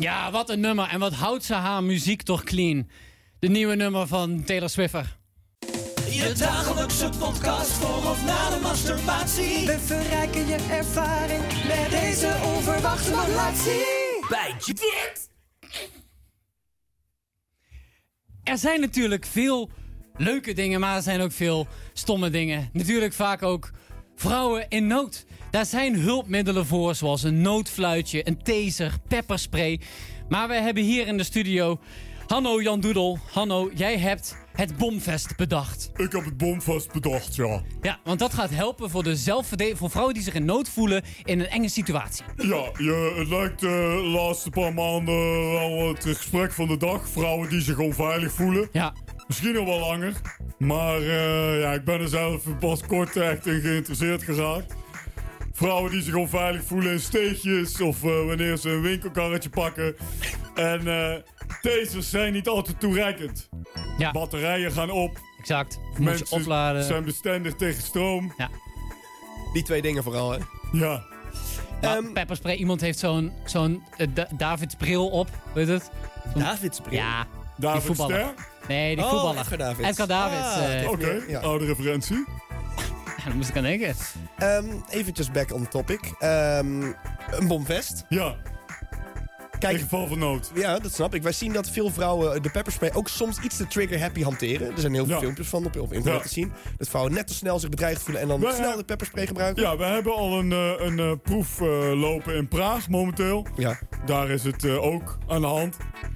Ja, wat een nummer. En wat houdt ze haar muziek toch clean. De nieuwe nummer van Taylor Swift. Je dagelijkse podcast voor of na de masturbatie. We verrijken je ervaring met deze onverwachte relatie. Bij dit. Er zijn natuurlijk veel leuke dingen, maar er zijn ook veel stomme dingen. Natuurlijk vaak ook vrouwen in nood. Daar zijn hulpmiddelen voor, zoals een noodfluitje, een taser, pepperspray. Maar we hebben hier in de studio Hanno Jan Doedel. Hanno, jij hebt het bomvest bedacht. Ik heb het bomvest bedacht, ja. Ja, want dat gaat helpen voor voor vrouwen die zich in nood voelen in een enge situatie. Ja, het lijkt de laatste paar maanden wel het gesprek van de dag. Vrouwen die zich onveilig voelen. Ja. Misschien nog wel langer. Maar ik ben er zelf pas kort echt in geïnteresseerd geraakt. Vrouwen die zich onveilig voelen in steegjes of wanneer ze een winkelkarretje pakken. En tasers zijn niet altijd toereikend. Ja. Batterijen gaan op. Exact. Mensen opladen. zijn bestendig tegen stroom. Ja. Die twee dingen vooral, hè? Ja. Pepperspray, iemand heeft zo'n Davids bril op, weet het? Davids bril? Ja, David die voetballer. Ster? Nee, die voetballer. Edgar Davids. Edgar Davids. Oké, ja. oude referentie. Daar moest ik aan denken. Eventjes back on topic. Een bomvest. Ja, Kijk, in geval van nood. ja, dat snap ik. Wij zien dat veel vrouwen de pepperspray ook soms iets te trigger-happy hanteren. Er zijn heel veel Ja. filmpjes van op internet Ja. te zien. Dat vrouwen net te snel zich bedreigd voelen en dan Wij- snel de pepperspray gebruiken. Ja, we hebben al een proef lopen in Praag momenteel. Ja. Daar is het ook aan de hand.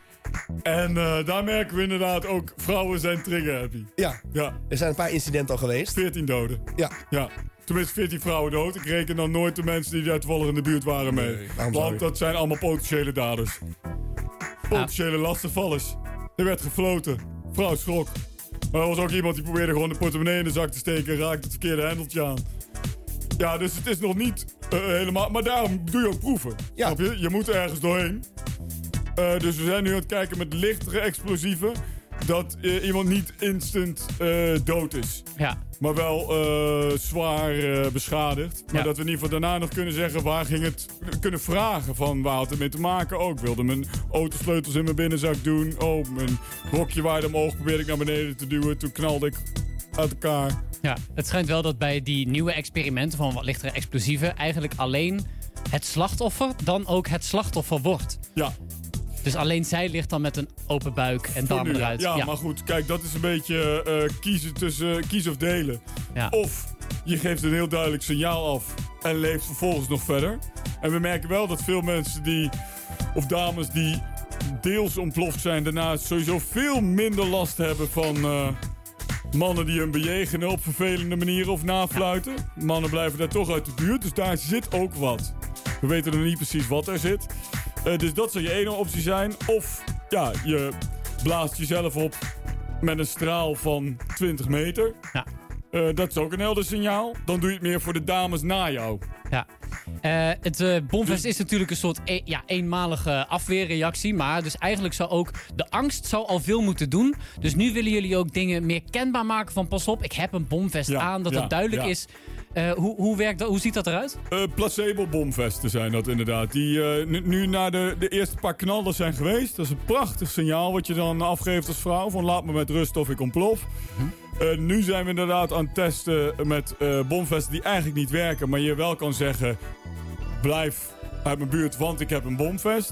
En daar merken we inderdaad ook, vrouwen zijn trigger happy. Ja, Ja, er zijn een paar incidenten al geweest. 14 doden. Ja. Ja, tenminste 14 vrouwen dood. Ik reken dan nooit de mensen die daar toevallig in de buurt waren mee. Nee, waarom zou Want je? dat zijn allemaal potentiële daders. Potentiële lastigvallers. Er werd gefloten. Vrouw schrok. Maar er was ook iemand die probeerde gewoon de portemonnee in de zak te steken en raakte het verkeerde hendeltje aan. Ja, dus het is nog niet helemaal... Maar daarom doe je ook proeven. Ja. Snap je? Je moet ergens doorheen. Dus we zijn nu aan het kijken met lichtere explosieven. Dat iemand niet instant dood is. Ja. Maar wel zwaar beschadigd. Maar Ja. dat we in ieder geval daarna nog kunnen zeggen... waar ging het... Kunnen vragen van waar had het mee te maken ook. Wilde mijn autosleutels in mijn binnenzak doen. Oh, mijn rokje waaide omhoog. Probeerde ik naar beneden te duwen. Toen knalde ik uit elkaar. Ja, het schijnt wel dat bij die nieuwe experimenten van wat lichtere explosieven eigenlijk alleen het slachtoffer dan ook het slachtoffer wordt. Ja, Dus alleen zij ligt dan met een open buik en voor darmen nu. eruit. Ja, maar goed. Kijk, dat is een beetje kiezen of delen. Ja. Of je geeft een heel duidelijk signaal af en leeft vervolgens nog verder. En we merken wel dat veel mensen of dames die deels ontploft zijn, daarna sowieso veel minder last hebben van mannen die hun bejegenen op vervelende manieren of nafluiten. Mannen blijven daar toch uit de buurt, dus daar zit ook wat. We weten nog niet precies wat er zit. Dus dat zou je ene optie zijn. Of ja, je blaast jezelf op met een straal van 20 meter. Ja. Dat is ook een helder signaal. Dan doe je het meer voor de dames na jou. Ja. Het bomvest is natuurlijk een soort eenmalige afweerreactie. Maar dus eigenlijk zou ook de angst zou al veel moeten doen. Dus nu willen jullie ook dingen meer kenbaar maken van pas op, ik heb een bomvest Ja, aan. Dat ja, het duidelijk ja. is. Hoe werkt dat? Hoe ziet dat eruit? Placebo-bomvesten zijn dat inderdaad. Die nu na de eerste paar knallen zijn geweest. Dat is een prachtig signaal wat je dan afgeeft als vrouw. Van laat me met rust of ik ontplof. Nu zijn we inderdaad aan het testen met bomvesten die eigenlijk niet werken. Maar je wel kan zeggen, blijf uit mijn buurt, want ik heb een bomvest.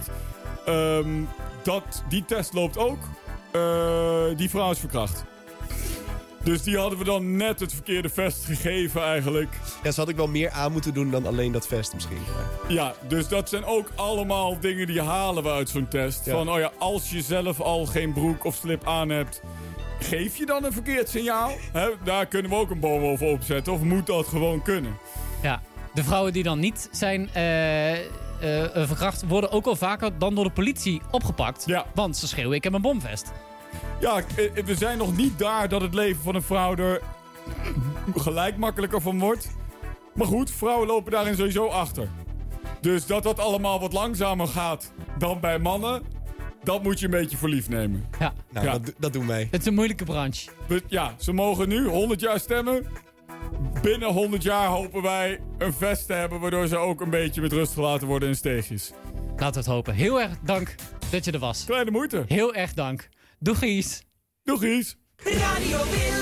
Die test loopt ook. Die vrouw is verkracht. Dus die hadden we dan net het verkeerde vest gegeven eigenlijk. Ja, ze had ik wel meer aan moeten doen dan alleen dat vest misschien. Ja, dus dat zijn ook allemaal dingen die halen we uit zo'n test. Ja. Van, oh ja, als je zelf al geen broek of slip aan hebt, geef je dan een verkeerd signaal? Hè, daar kunnen we ook een boom over opzetten. Of moet dat gewoon kunnen? Ja. De vrouwen die dan niet zijn verkracht worden ook al vaker dan door de politie opgepakt. Ja. Want ze schreeuwen, ik heb een bomvest. Ja, we zijn nog niet daar dat het leven van een vrouw er gelijk makkelijker van wordt. Maar goed, vrouwen lopen daarin sowieso achter. Dus dat allemaal wat langzamer gaat dan bij mannen, dat moet je een beetje voor lief nemen. Ja. Nou, Ja. dat doen wij. Het is een moeilijke branche. Ja, ze mogen nu 100 jaar stemmen. Binnen 100 jaar hopen wij een vest te hebben, waardoor ze ook een beetje met rust gelaten worden in steegjes. Laten we het hopen. Heel erg dank dat je er was. Kleine moeite. Heel erg dank. Doegies. Doegies. Radio Willen.